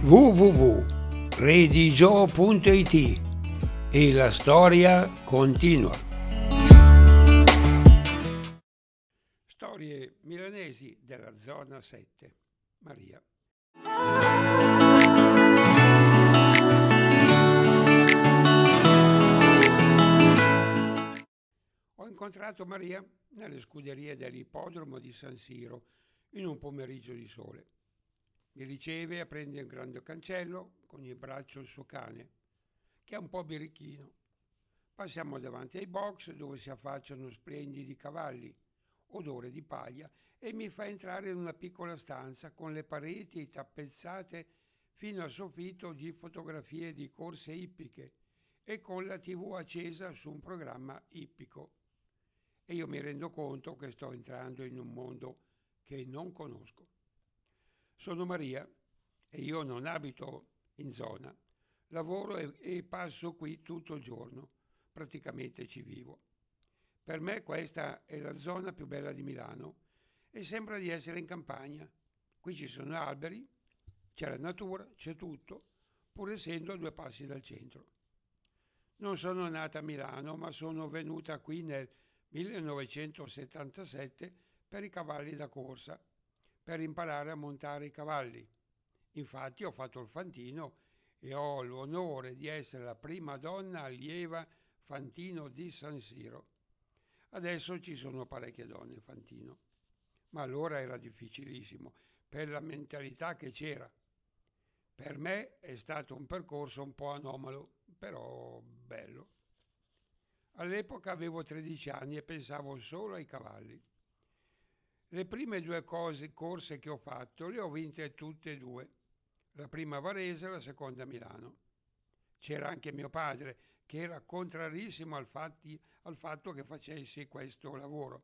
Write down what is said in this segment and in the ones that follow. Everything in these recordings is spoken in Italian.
www.redigio.it e la storia continua. Storie milanesi della zona 7. Maria. Ho incontrato Maria nelle scuderie dell'ippodromo di San Siro in un pomeriggio di sole. Mi riceve e prende un grande cancello con in braccio il suo cane, che è un po' birichino. Passiamo davanti ai box dove si affacciano splendidi cavalli, odore di paglia, e mi fa entrare in una piccola stanza con le pareti tappezzate fino al soffitto di fotografie di corse ippiche e con la TV accesa su un programma ippico. E io mi rendo conto che sto entrando in un mondo che non conosco. Sono Maria e io non abito in zona, lavoro e passo qui tutto il giorno, praticamente ci vivo. Per me questa è la zona più bella di Milano e sembra di essere in campagna. Qui ci sono alberi, c'è la natura, c'è tutto, pur essendo a 2 passi dal centro. Non sono nata a Milano, ma sono venuta qui nel 1977 per i cavalli da corsa, per imparare a montare i cavalli. Infatti ho fatto il fantino e ho l'onore di essere la prima donna allieva fantino di San Siro. Adesso ci sono parecchie donne fantino, ma allora era difficilissimo per la mentalità che c'era. Per me è stato un percorso un po' anomalo, però bello. All'epoca avevo 13 anni e pensavo solo ai cavalli. Le prime 2 corse che ho fatto le ho vinte tutte e 2. La prima a Varese e la seconda a Milano. C'era anche mio padre, che era contrarissimo al fatto che facessi questo lavoro,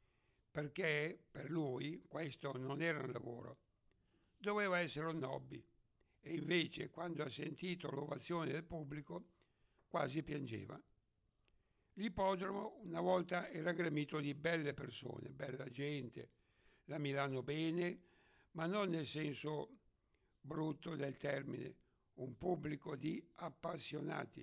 perché per lui questo non era un lavoro, doveva essere un hobby. E invece, quando ha sentito l'ovazione del pubblico, quasi piangeva. L'ippodromo una volta era gremito di belle persone, bella gente, la Milano bene, ma non nel senso brutto del termine, un pubblico di appassionati.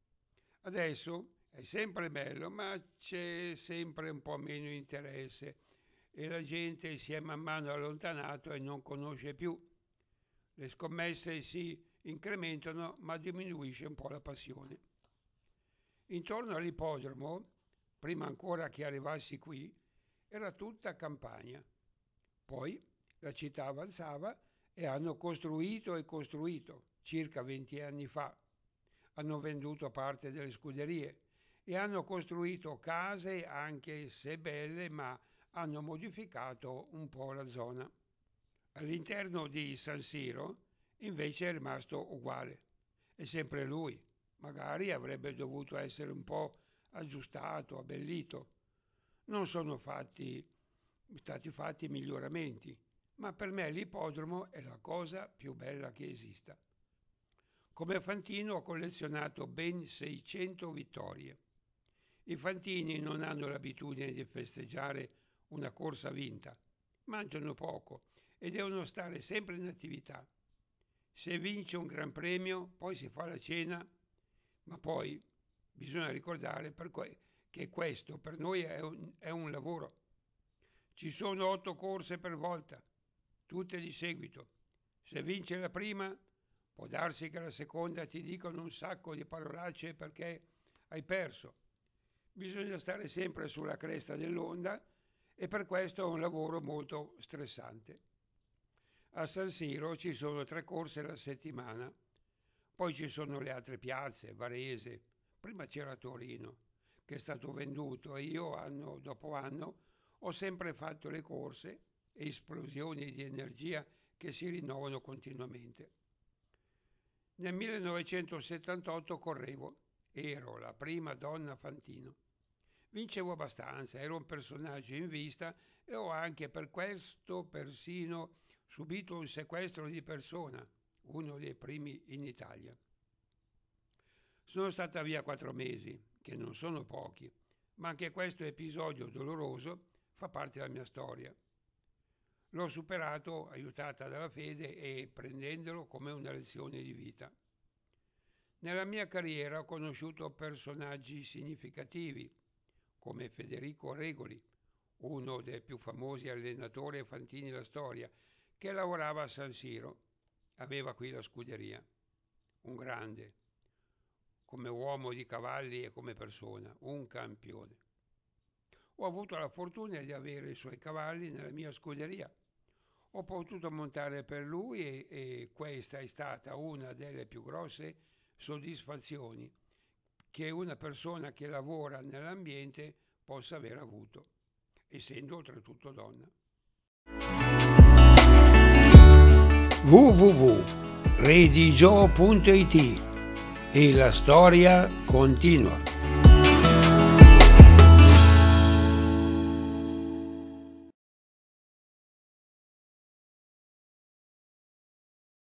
Adesso è sempre bello, ma c'è sempre un po' meno interesse e la gente si è man mano allontanato e non conosce più. Le scommesse si incrementano, ma diminuisce un po' la passione. Intorno all'ippodromo, prima ancora che arrivassi qui, era tutta campagna. Poi la città avanzava e hanno costruito e costruito, circa 20 anni fa. Hanno venduto parte delle scuderie e hanno costruito case anche se belle, ma hanno modificato un po' la zona. All'interno di San Siro invece è rimasto uguale. È sempre lui. Magari avrebbe dovuto essere un po' aggiustato, abbellito. Non sono stati fatti miglioramenti, ma per me l'ippodromo è la cosa più bella che esista. Come fantino ho collezionato ben 600 vittorie. I fantini non hanno l'abitudine di festeggiare una corsa vinta, mangiano poco e devono stare sempre in attività. Se vince un gran premio, poi si fa la cena, ma poi bisogna ricordare che questo per noi è un lavoro. Ci sono 8 corse per volta, tutte di seguito. Se vince la prima, può darsi che la seconda ti dicano un sacco di parolacce perché hai perso. Bisogna stare sempre sulla cresta dell'onda e per questo è un lavoro molto stressante. A San Siro ci sono 3 corse alla settimana, poi ci sono le altre piazze, Varese, prima c'era Torino, che è stato venduto e io anno dopo anno ho sempre fatto le corse e esplosioni di energia che si rinnovano continuamente. Nel 1978 correvo, ero la prima donna fantino. Vincevo abbastanza, ero un personaggio in vista e ho anche per questo persino subito un sequestro di persona, uno dei primi in Italia. Sono stata via 4 mesi, che non sono pochi, ma anche questo episodio doloroso fa parte della mia storia. L'ho superato aiutata dalla fede e prendendolo come una lezione di vita. Nella mia carriera ho conosciuto personaggi significativi, come Federico Regoli, uno dei più famosi allenatori e fantini della storia, che lavorava a San Siro. Aveva qui la scuderia. Un grande, come uomo di cavalli e come persona, un campione. Ho avuto la fortuna di avere i suoi cavalli nella mia scuderia. Ho potuto montare per lui e questa è stata una delle più grosse soddisfazioni che una persona che lavora nell'ambiente possa aver avuto, essendo oltretutto donna. www.redigio.it e la storia continua.